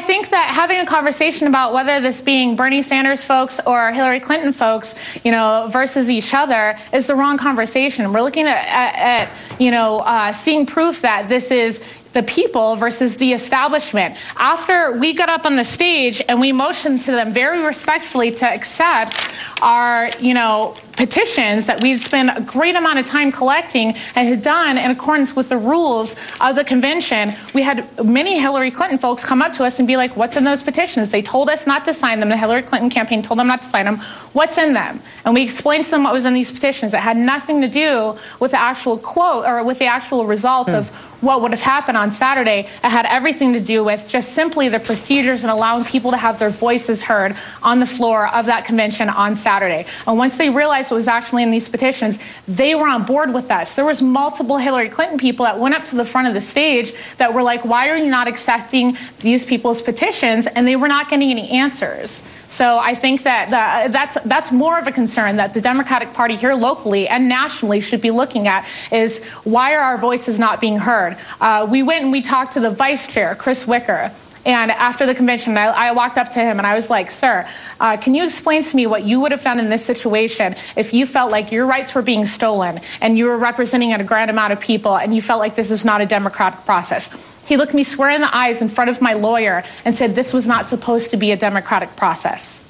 think that having a conversation about whether this being Bernie Sanders folks or Hillary Clinton folks, versus each other is the wrong conversation. We're looking at seeing proof that this is the people versus the establishment. After we got up on the stage and we motioned to them very respectfully to accept our, petitions that we'd spent a great amount of time collecting and had done in accordance with the rules of the convention, we had many Hillary Clinton folks come up to us and be like, what's in those petitions? They told us not to sign them. The Hillary Clinton campaign told them not to sign them. What's in them? And we explained to them what was in these petitions. It had nothing to do with the actual quote or with the actual results of what would have happened on Saturday. It had everything to do with just simply the procedures and allowing people to have their voices heard on the floor of that convention on Saturday. And once they realized what was actually in these petitions, they were on board with us. There was multiple Hillary Clinton people that went up to the front of the stage that were like, why are you not accepting these people's petitions? And they were not getting any answers. So I think that that's more of a concern that the Democratic Party here locally and nationally should be looking at is why are our voices not being heard? We went and we talked to the vice chair, Chris Wicker. And after the convention, I walked up to him and I was like, sir, can you explain to me what you would have done in this situation if you felt like your rights were being stolen and you were representing a grand amount of people and you felt like this is not a democratic process? He looked me square in the eyes in front of my lawyer and said this was not supposed to be a democratic process.